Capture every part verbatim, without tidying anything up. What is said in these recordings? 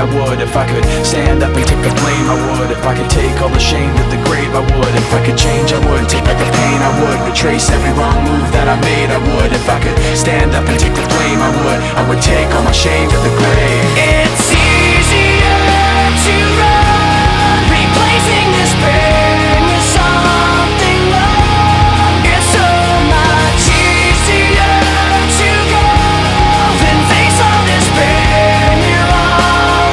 I would. If I could stand up and take the blame, I would. If I could take all the shame to the grave, I would. If I could change, I would. Take back the pain, I would. Retrace every wrong move that I made, I would. If I could stand up and take the blame, I would. I would take all my shame to the grave. It's easier to run, replacing this pain with something love. It's so much easier to go than face all this pain. You're all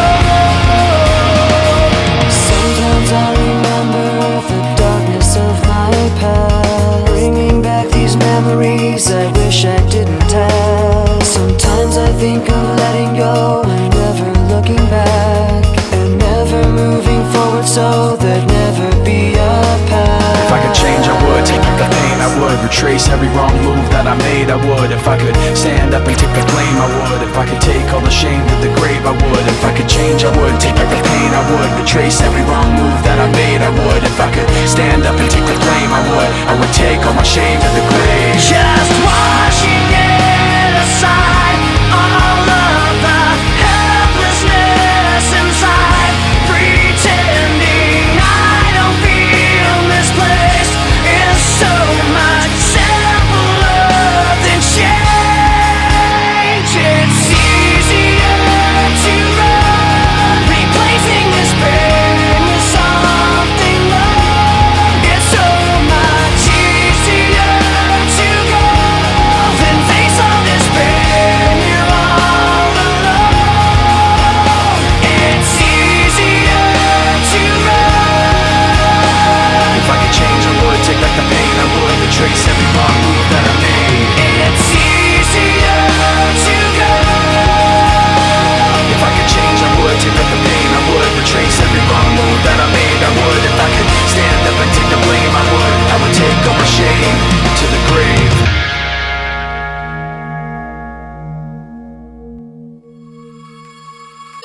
alone. Sometimes I remember the darkness of my past, bringing back these memories I wish I didn't have. Sometimes I think of letting go and never looking back, and never moving forward so there'd never be a path. If I could change, I would. Take back the pain, I would. Retrace every wrong move that I made, I would. If I could stand up and take the blame, I would. If I could take all the shame to the grave, I would. If I could change, I would. Take back the pain, I would. Retrace every wrong move that I made, I would. If I could stand up and take the blame, I would. I would take all my shame to the grave. Just one